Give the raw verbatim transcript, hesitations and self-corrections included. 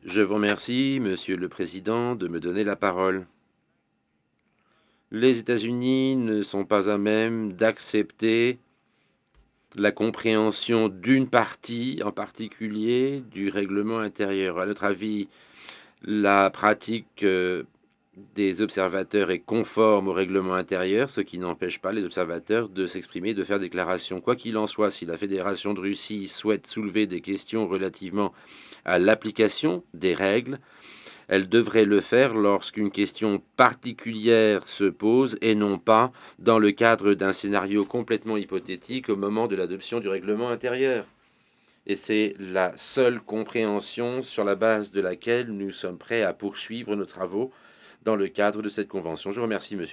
Je vous remercie, Monsieur le Président, de me donner la parole. Les États-Unis ne sont pas à même d'accepter la compréhension d'une partie en particulier du règlement intérieur. À notre avis, la pratique euh, des observateurs est conforme au règlement intérieur, ce qui n'empêche pas les observateurs de s'exprimer, de faire des déclarations. Quoi qu'il en soit, si la Fédération de Russie souhaite soulever des questions relativement à l'application des règles, elle devrait le faire lorsqu'une question particulière se pose et non pas dans le cadre d'un scénario complètement hypothétique au moment de l'adoption du règlement intérieur. Et c'est la seule compréhension sur la base de laquelle nous sommes prêts à poursuivre nos travaux dans le cadre de cette convention. Je vous remercie, monsieur.